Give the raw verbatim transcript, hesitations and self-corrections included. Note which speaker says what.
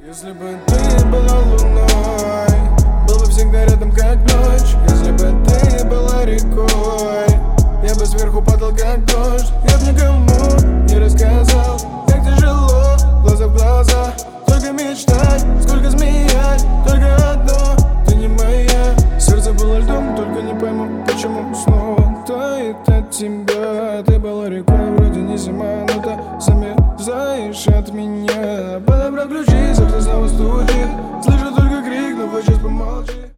Speaker 1: Если бы ты была луной, был бы всегда рядом как ночь. Если бы ты была рекой, я бы сверху падал как дождь. Я б никому не рассказал, как тяжело, глаза в глаза. Только мечтать, сколько змеять, только одно, ты не моя. Сердце было льдом, только не пойму, почему снова тает от тебя. Ты была рекой, вроде не зима, но ты замерзаешь от меня. Подобрал ключи, сердце снова стучит, слышу только крик, но хочешь помолчи.